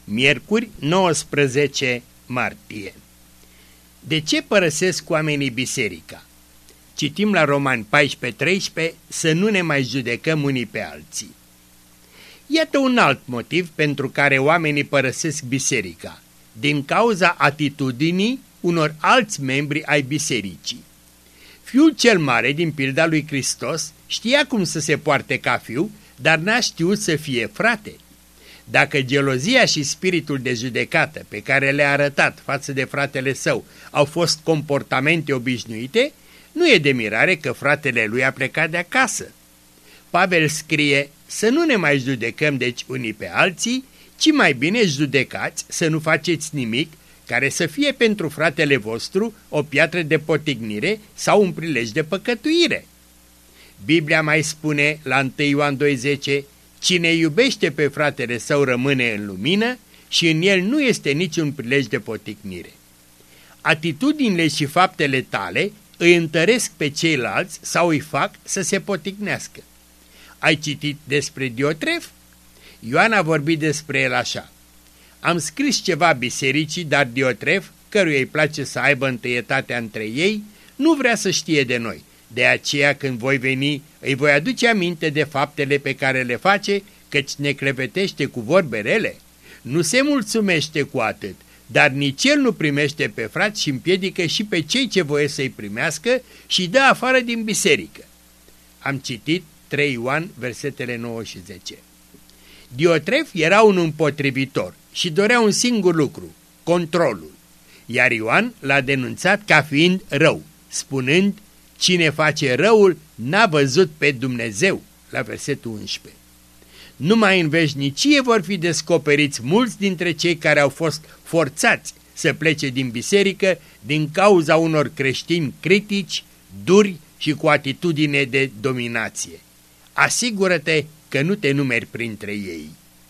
Miercuri, 19 martie. De ce părăsesc oamenii biserica? Citim la Romani 14:13, să nu ne mai judecăm unii pe alții. Iată un alt motiv pentru care oamenii părăsesc biserica, din cauza atitudinii unor alți membri ai bisericii. Fiul cel mare din pilda lui Hristos știa cum să se poarte ca fiu, dar n-a știut să fie frate. Dacă gelozia și spiritul de judecată pe care le-a arătat față de fratele său au fost comportamente obișnuite, nu e de mirare că fratele lui a plecat de acasă. Pavel scrie să nu ne mai judecăm deci unii pe alții, ci mai bine judecați să nu faceți nimic care să fie pentru fratele vostru o piatră de potignire sau un prilej de păcătuire. Biblia mai spune la 1 Ioan 2:10, cine iubește pe fratele său rămâne în lumină și în el nu este niciun prilej de poticnire. Atitudinile și faptele tale îi întăresc pe ceilalți sau îi fac să se poticnească. Ai citit despre Diotref? Ioan a vorbit despre el așa. Am scris ceva bisericii, dar Diotref, căruia îi place să aibă întâietatea între ei, nu vrea să știe de noi. De aceea când voi veni, îi voi aduce aminte de faptele pe care le face, căci ne clevetește cu vorbe rele. Nu se mulțumește cu atât, dar nici el nu primește pe frați și împiedică și pe cei ce voie să-i primească și dă afară din biserică. Am citit 3 Ioan, versetele 9 și 10. Diotref era un împotrivitor și dorea un singur lucru, controlul, iar Ioan l-a denunțat ca fiind rău, spunând, cine face răul n-a văzut pe Dumnezeu, la versetul 11. Numai în veșnicie vor fi descoperiți mulți dintre cei care au fost forțați să plece din biserică din cauza unor creștini critici, duri și cu atitudine de dominație. Asigură-te că nu te numeri printre ei.